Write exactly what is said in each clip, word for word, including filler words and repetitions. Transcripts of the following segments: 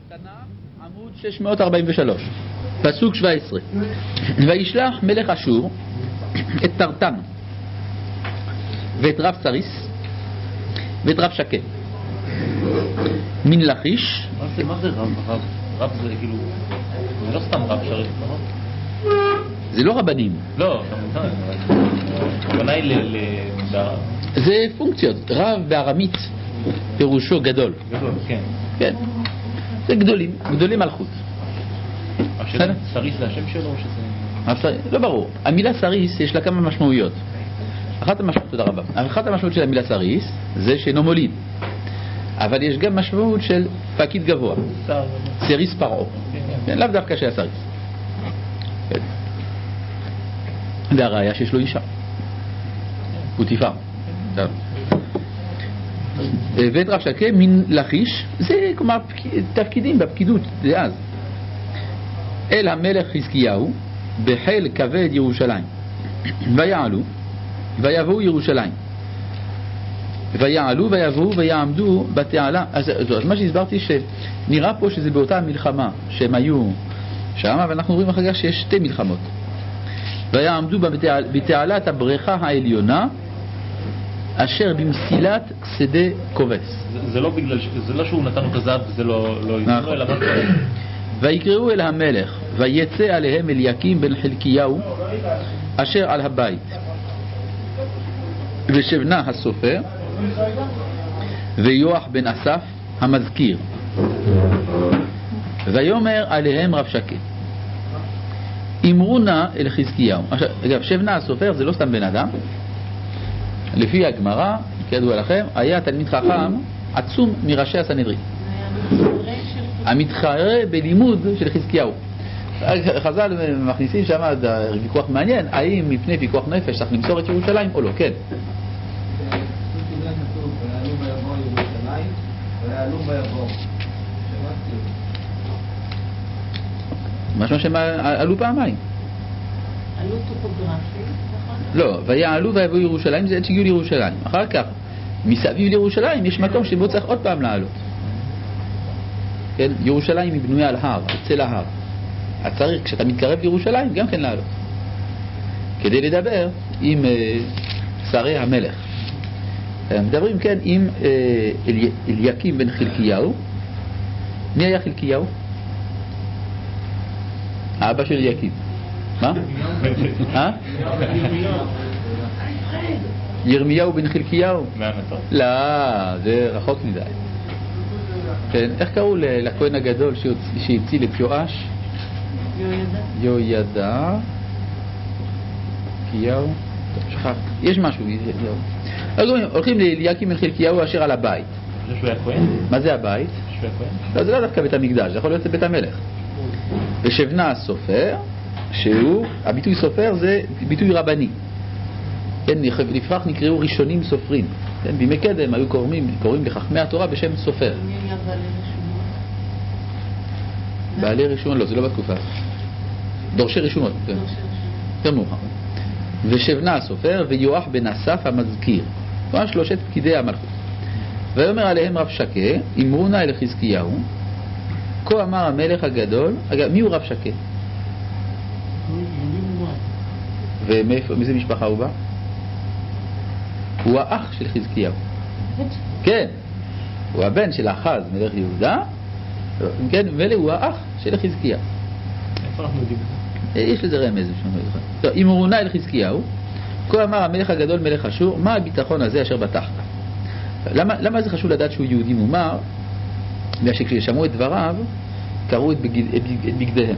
תנ"ך, עמוד שש מאות ארבעים ושלוש, פסוק שבע עשרה. וישלח מלך אשור את טרטן ואת רב סריס ואת רב שקה מן לכיש. מה זה, מה זה רב? רב, רב זה כאילו, זה לא סתם רב שריף, נכון? זה לא רבנים. לא, הכוונה היא ל... זה פונקציות. רב בארמית פירושו גדול. גדול, כן. כן. זה גדולים, גדולים מלכות. השאלה, סריס זה השם שלו או שזה... לא ברור. המילה סריס יש לה כמה משמעויות. אחת המשמעות, תודה רבה. אחת המשמעות של המילה סריס זה שאינו מוליד. אבל יש גם משמעות של פקיד גבוה. סריס פרעה. כן, לאו דווקא שהיה סריס. כן. והראיה שיש לו אישה. פוטיפר. ואת רב שקה מן לכיש, זה כלומר תפקידים בפקידות דאז. אל המלך חזקיהו בחיל כבד ירושלים. ויעלו ויבואו ירושלים. ויעלו ויבואו ויעמדו בתעלה. אז, אז מה שהסברתי שנראה פה שזה באותה מלחמה שהם היו שם, ואנחנו רואים אחר כך שיש שתי מלחמות. ויעמדו בתעל, בתעלת הבריכה העליונה אשר במסילת שדה כובס. זה, זה לא בגלל, זה לא שהוא נתן לו כזב וזה לא, לא נכון. אלא מה קורה. ויקראו אל המלך ויצא עליהם אליקים בן חלקיהו אשר על הבית ושבנה הסופר ויוח בן אסף המזכיר ויאמר עליהם רב שקה אמרו נא אל חזקיהו. אגב, שבנה הסופר זה לא סתם בן אדם. לפי הגמרא, כידוע לכם, היה תלמיד חכם עצום מראשי הסנהדרין, המתחרה בלימוד של חזקיהו. חז"ל מכניסים שם ויכוח מעניין, האם מפני ויכוח נפש צריך למסור את ירושלים או לא. כן. משהו שהם עלו פעמיים. עלו טופוגרפי, נכון? לא, ויעלו ויבואו ירושלים זה עד שהגיעו לירושלים. אחר כך, מסביב לירושלים יש מקום שבו צריך עוד פעם לעלות. כן? ירושלים היא בנויה על הר, אצל ההר. אז צריך, כשאתה מתקרב לירושלים, גם כן לעלות. כדי לדבר עם אה, שרי המלך. מדברים, כן, עם אה, אל, אליקים בן חלקיהו. מי היה חלקיהו? האבא של אליקים. מה? אה? ירמיהו בן חלקיהו? לא, זה רחוק מדי. כן, איך קראו לכהן הגדול שהציל את יואש? יהוידע. חלקיהו. שכח. יש משהו. הולכים לאליקים בן חלקיהו אשר על הבית. מה זה הבית? לא, זה לא דווקא בית המקדש, זה יכול להיות בית המלך. ושבנה הסופר, שהוא, הביטוי סופר זה ביטוי רבני. כן, לפרח נקראו ראשונים סופרים. כן, בימי קדם היו קוראים, קוראים לחכמי התורה בשם סופר. מי היה בעלי רשומות? בעלי רשומות, לא, זה לא בתקופה. דורשי רשומות. כן. יותר מאוחר. ושבנה הסופר ויואח בן אסף המזכיר. כלומר שלושת פקידי המלכות. ויאמר עליהם רב שקה, אמרו נא אל חזקיהו, כה אמר המלך הגדול. אגב, מי הוא רב שקה? ומאיזה משפחה הוא בא? הוא האח של חזקיהו. כן, הוא הבן של אחז מלך יהודה. כן, מלך הוא האח של חזקיהו. איפה אנחנו יודעים? יש לזה רמז. טוב, אמרו נא אל חזקיהו, כה אמר המלך הגדול מלך אשור, מה הביטחון הזה אשר בתחת? למה, למה זה חשוב לדעת שהוא יהודי מומר? בגלל שכששמעו את דבריו קראו את, בגד, את, את בגדיהם.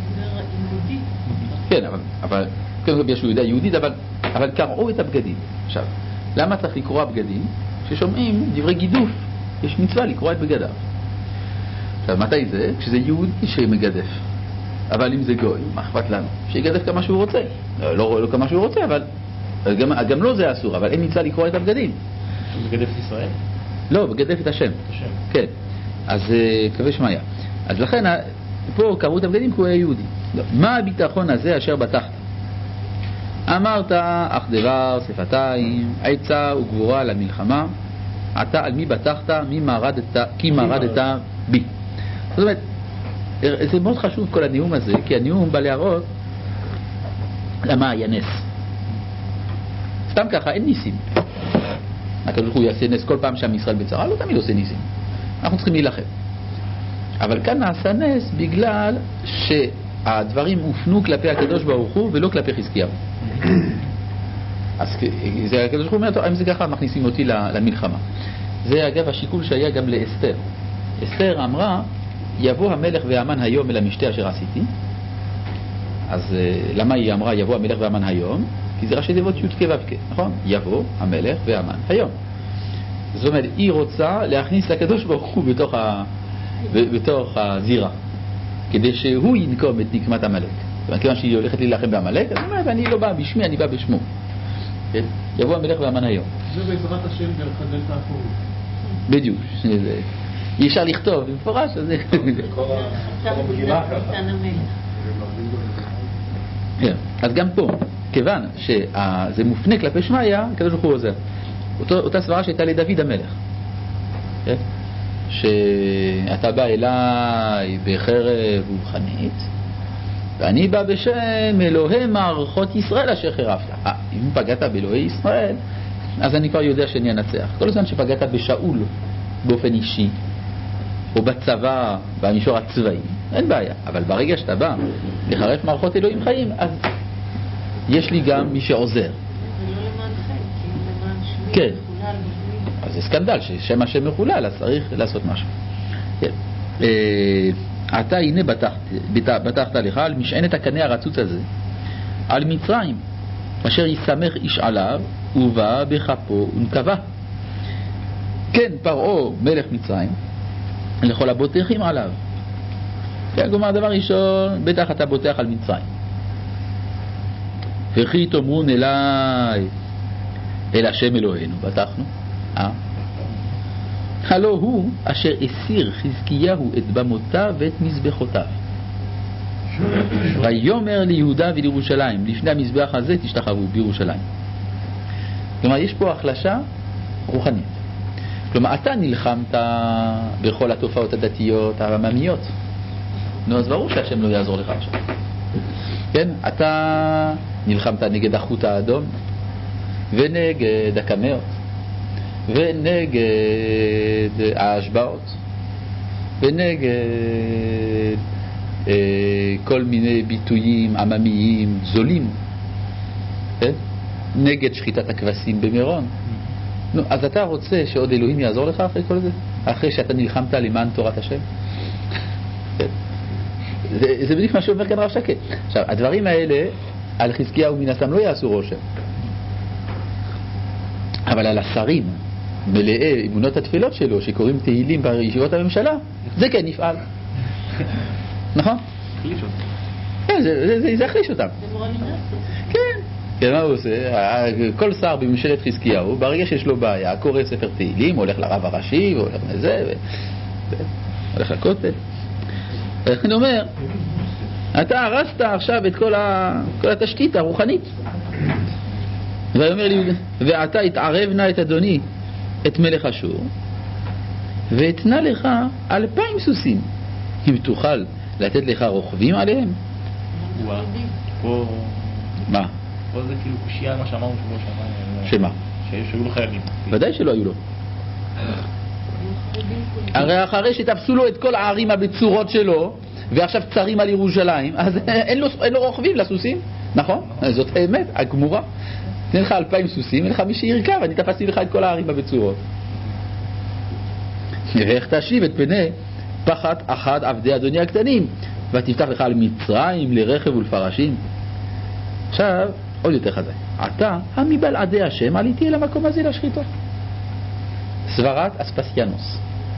כן, אבל, אבל כן, בגלל שהוא יודע יהודית, אבל, אבל קראו את הבגדים. עכשיו, למה צריך לקרוא הבגדים? כששומעים דברי גידוף, יש מצווה לקרוא את בגדיו. עכשיו, מתי זה? כשזה יהודי שמגדף. אבל אם זה גוי, מה אכפת לנו? שיגדף כמה שהוא רוצה. לא, לא, לא כמה שהוא רוצה, אבל גם, גם לא זה אסור, אבל אין מצווה לקרוא את הבגדים. בגדף ישראל? לא, בגדף את השם. השם. כן. אז קווה שמיה. אז לכן, פה קראו את הבגדים כי הוא היה יהודי. לא. מה הביטחון הזה אשר בתחת? אמרת, אך דבר שפתיים, עצה וגבורה למלחמה, אתה על מי בטחת, מי מרדת, כי מרדת בי. זאת אומרת, זה מאוד חשוב כל הנאום הזה, כי הנאום בא להראות למה היה נס. סתם ככה, אין ניסים. הקדוש ברוך הוא יעשה נס כל פעם שעם ישראל בצרה, לא תמיד עושה ניסים. אנחנו צריכים להילחם. אבל כאן נעשה נס בגלל שהדברים הופנו כלפי הקדוש ברוך הוא ולא כלפי חזקיהו. אז זה הקדוש ברוך הוא אומר, אם זה ככה מכניסים אותי למלחמה. זה אגב השיקול שהיה גם לאסתר. אסתר אמרה, יבוא המלך והמן היום אל המשתה אשר עשיתי. אז למה היא אמרה יבוא המלך והמן היום? כי זה ראשי תיבות י' כ' ו' כ', נכון? יבוא המלך והמן היום. זאת אומרת, היא רוצה להכניס את הקדוש ברוך הוא בתוך, ה... בתוך הזירה, כדי שהוא ינקום את נקמת המלך. כיוון שהיא הולכת להילחם בעמלק, אז היא אומרת, אני לא בא בשמי, אני בא בשמו. כן? יבוא המלך והמן היום. זה בעזרת השם דרך הדלת האחורית. בדיוק. אי אפשר לכתוב במפורש, אז זה... אז גם פה, כיוון שזה מופנה כלפי שמעיה, הקדוש ברוך הוא עוזר. אותה סברה שהייתה לדוד המלך, שאתה בא אליי בחרב ובחנית, ואני בא בשם אלוהי מערכות ישראל אשר חרפת. אה, אם פגעת באלוהי ישראל, אז אני כבר יודע שאני אנצח. כל הזמן שפגעת בשאול באופן אישי, או בצבא, במישור הצבאי, אין בעיה. אבל ברגע שאתה בא לחרף מערכות אלוהים חיים, אז יש לי גם מי שעוזר. זה לא למען חיים, כי למען שמי כן. מחולל בפנים. אז זה סקנדל, ששם השם מחולל, אז צריך לעשות משהו. כן. אה, אתה הנה בטחת, בטחת לך על משענת הקנה הרצוץ הזה, על מצרים, אשר יסמך איש עליו, ובא בכפו ונקבה. כן, פרעה מלך מצרים, לכל הבוטחים עליו. כן, כלומר, דבר ראשון, בטח אתה בוטח על מצרים. וכי תאמרון אליי, אל השם אלוהינו, בטחנו. אה? הלא הוא אשר הסיר חזקיהו את במותיו ואת מזבחותיו. ויאמר ליהודה ולירושלים, לפני המזבח הזה תשתחוו בירושלים. כלומר, יש פה החלשה רוחנית. כלומר, אתה נלחמת בכל התופעות הדתיות העממיות. נו, אז ברור שהשם לא יעזור לך עכשיו. כן? אתה נלחמת נגד החוט האדום, ונגד הקמאות, ונגד ההשבעות, ונגד אה, כל מיני ביטויים עממיים זולים, כן? נגד שחיטת הכבשים במירון. נו, אז אתה רוצה שעוד אלוהים יעזור לך אחרי כל זה? אחרי שאתה נלחמת למען תורת השם? זה, זה בדיוק מה שאומר כאן רב שקד. עכשיו, הדברים האלה על חזקיהו מן הסתם לא יעשו רושם, אבל על השרים מלאי אמונות התפילות שלו שקוראים תהילים בישיבות הממשלה, זה כן יפעל. נכון? חליש אותם. כן, זה, זה, זה, זה יחליש אותם. זה מורליזציה. כן. כן, מה הוא עושה? כל שר בממשלת חזקיהו, ברגע שיש לו בעיה, קורא ספר תהילים, הולך לרב הראשי, הולך לזה, ו... הולך לכותל. אני אומר, אתה הרסת עכשיו את כל, ה... כל התשתית הרוחנית. ואומר לי, ואתה התערבנה את אדוני, את מלך אשור, ואתנה לך אלפיים סוסים, אם תוכל לתת לך רוכבים עליהם. וואו. פה... מה? פה זה כאילו קושייה מה שאמרנו שבוע שעבר. שמה? שהיו לו חיילים. ודאי שלא היו לו. הרי אחרי שתפסו לו את כל הערים הבצורות שלו, ועכשיו צרים על ירושלים, אז אין לו, אין לו רוכבים לסוסים, נכון? זאת האמת, הגמורה. תן לך אלפיים סוסים, אין לך מי שירכב, אני תפסתי לך את כל הערים הבצורות. ואיך תשיב את פני פחת אחד עבדי אדוני הקטנים, ותפתח לך על מצרים לרכב ולפרשים. עכשיו, עוד יותר חזק. אתה, המבלעדי השם, עליתי אל המקום הזה להשחיתו. סברת אספסיאנוס.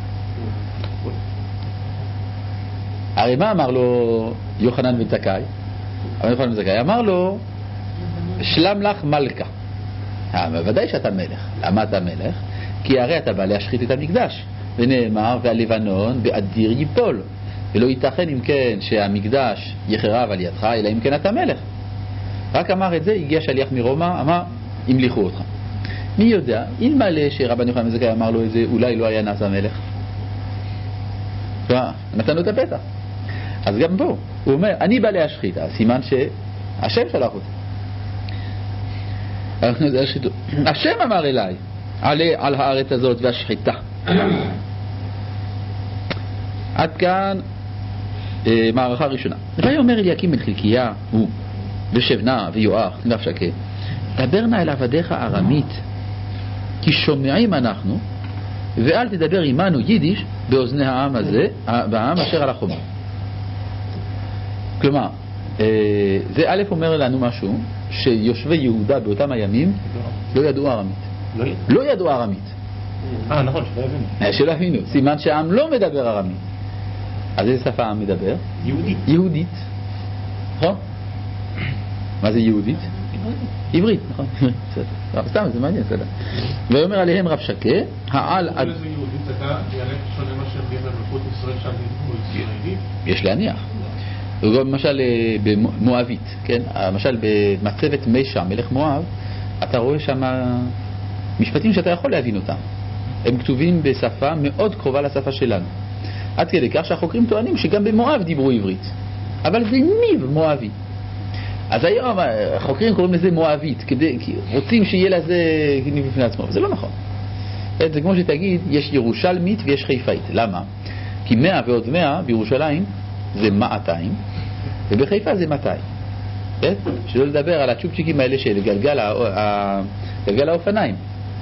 הרי מה אמר לו יוחנן בן זכאי? אמר יוחנן בן זכאי, אמר לו, שלם לך מלכה. בוודאי שאתה מלך. למה אתה מלך? כי הרי אתה בא להשחית את המקדש. ונאמר, והלבנון באדיר ייפול. ולא ייתכן אם כן שהמקדש יחרב על ידך, אלא אם כן אתה מלך. רק אמר את זה, הגיע שליח מרומא, אמר, המליכו אותך. מי יודע, אלמלא שרבן יוחנן בן זכאי אמר לו את זה, אולי לא היה נעשה מלך. נתנו את הפתח. אז גם פה, הוא אומר, אני בא להשחית, סימן שהשם שלח אותי. השם אמר אליי, עלה על הארץ הזאת והשחיתה. עד כאן אה, מערכה ראשונה. ויאמר אליקים בן חלקיה, הוא, ושבנה ויואח, נפשקה, דבר נא אל עבדיך ארמית, כי שומעים אנחנו, ואל תדבר עמנו יידיש באוזני העם הזה, והעם אשר על החומה. כלומר, אה, זה א' אומר לנו משהו, שיושבי יהודה באותם הימים לא ידעו ארמית. לא ידעו? לא ידעו ארמית. אה, נכון, שלא הבינו. שלא הבינו. סימן שהעם לא מדבר ארמית. אז איזה שפה העם מדבר? יהודית. יהודית. נכון? מה זה יהודית? עברית, נכון. בסדר. סתם, זה מעניין, בסדר. ויאמר עליהם רב שקה, העל... כל איזה יהודית אתה דיאלקט שונה מה שהם במלכות ישראל שם דיברו ישראלית? יש להניח. למשל במואבית, כן? למשל במצבת משה, מלך מואב, אתה רואה שם משפטים שאתה יכול להבין אותם. הם כתובים בשפה מאוד קרובה לשפה שלנו. עד כדי כך שהחוקרים טוענים שגם במואב דיברו עברית. אבל זה ניב מואבי. אז היום החוקרים קוראים לזה מואבית, כדי, כי רוצים שיהיה לזה ניב בפני עצמו. זה לא נכון. זה כמו שתגיד, יש ירושלמית ויש חיפאית. למה? כי מאה ועוד מאה בירושלים זה מאתיים, ובחיפה זה מאתיים. כן? שלא לדבר על הצ'ופצ'יקים האלה של גלגל, הא... גלגל האופניים,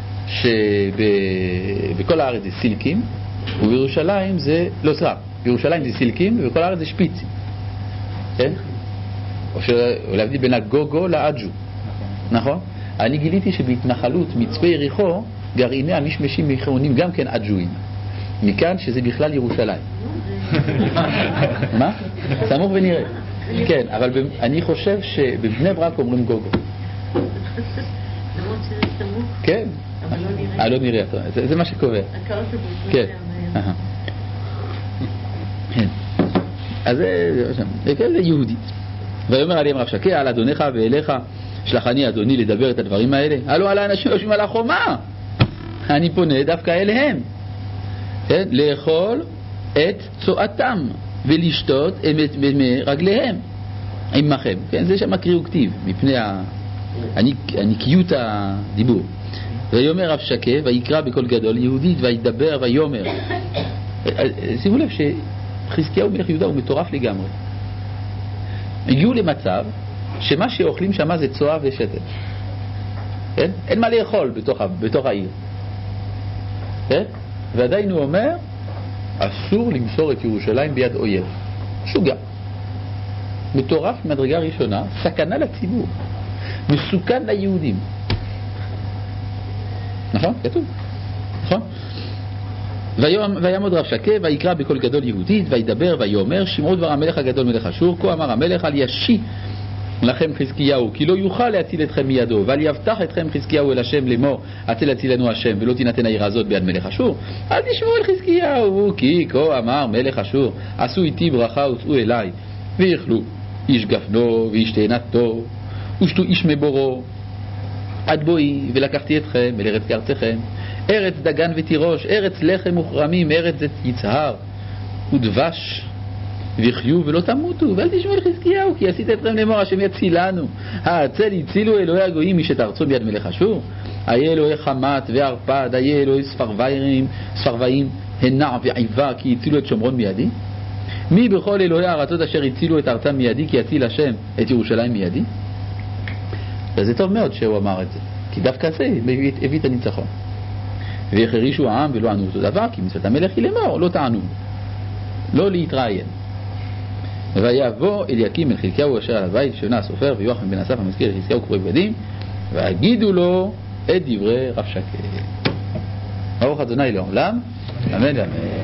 שבכל הארץ זה סילקים, ובירושלים זה, לא סרב, בירושלים זה סילקים, ובכל הארץ זה שפיצים. כן? או להבדיל בין הגוגו לאג'ו. נכון? אני גיליתי שבהתנחלות מצפה יריחו, גרעיני המשמשים מכונים גם כן אג'ויים. מכאן שזה בכלל ירושלים. מה? סמוך ונראה. כן, אבל אני חושב שבבני ברק אומרים גוגו. למרות שזה סמוך. כן. אבל לא נראה. אה, לא נראה. זה מה שקובע. הקאוטובוס. כן. כן. אז זה כאלה יהודית. ויאמר עליהם רב שקה, על אדונך ואליך שלחני אדוני לדבר את הדברים האלה. הלו על האנשים יושבים על החומה. אני פונה דווקא אליהם. כן? לאכול את צואתם ולשתות את רגליהם עמכם. כן? זה שם קריאו כתיב מפני הנקיות הדיבור. ויאמר רב שקה ויקרא בקול גדול יהודית וידבר ויאמר. שימו לב שחזקיהו מלך יהודה הוא מטורף לגמרי. הגיעו למצב שמה שאוכלים שמה זה צואה ושתת. כן? אין מה לאכול בתוך, בתוך העיר. כן? ועדיין הוא אומר אסור למסור את ירושלים ביד אויב. שוגע. מטורף מדרגה ראשונה, סכנה לציבור. מסוכן ליהודים. נכון? כתוב. נכון? ויעמוד רב שקה ויקרא בקול גדול יהודית וידבר ויאמר שמעו דבר המלך הגדול מלך אשור כה אמר המלך אל ישי לכם חזקיהו כי לא יוכל להציל אתכם מידו ואל יבטח אתכם חזקיהו אל השם לאמור הצל הצילנו השם ולא תינתן העיר הזאת ביד מלך אשור. אל תשמעו אל חזקיהו כי כה אמר מלך אשור עשו איתי ברכה וצאו אליי ויאכלו איש גפנו ואיש תאנתו ושתו איש מבורו עד בואי ולקחתי אתכם אל ארץ ארצכם ארץ דגן ותירוש, ארץ לחם וכרמים, ארץ זית יצהר ודבש וחיו ולא תמותו ואל תשמעו אל חזקיהו כי עשית אתכם לאמור השם יצילנו הצל הצילו אלוהי הגויים משת ארצו ביד מלך אשור איה אלוהי חמת וערפד איה אלוהי ספרוויים ספרוויים הנע ועיבה כי הצילו את שומרון מידי מי בכל אלוהי הארצות אשר הצילו את ארצם מידי כי יציל השם את ירושלים מידי. זה טוב מאוד שהוא אמר את זה כי דווקא זה הביא את הניצחון. ויחרישו העם ולא ענו אותו דבר כי מצוות המלך היא לאמור לא טענו לא להתראיין. ויבוא אליקים בן חזקיהו אשר על הבית שבנה הסופר ויוחנן בן אסף המזכיר חזקיהו קורא בגדים ויגידו לו את דברי רב שקה. ברוך ה' לעולם אמן ואמן.